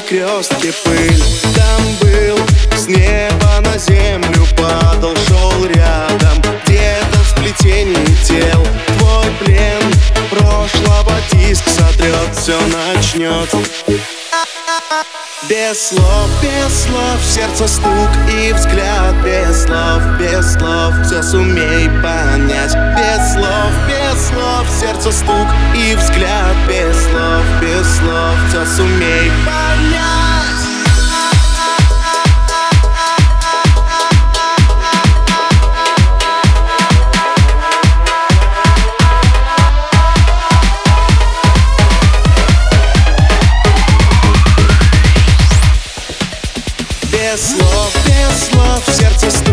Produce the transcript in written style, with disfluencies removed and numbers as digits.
перекрестке пыль. Там был, с неба на землю падал, шел рядом, где-то в сплетении тел. Твой плен прошлого диск сотрет, все начнет. Без слов, сердце стук и взгляд. Без слов, все сумей понять. Без слов, сердце стук и взгляд. Без слов, все сумей понять. Без слов, сердце стук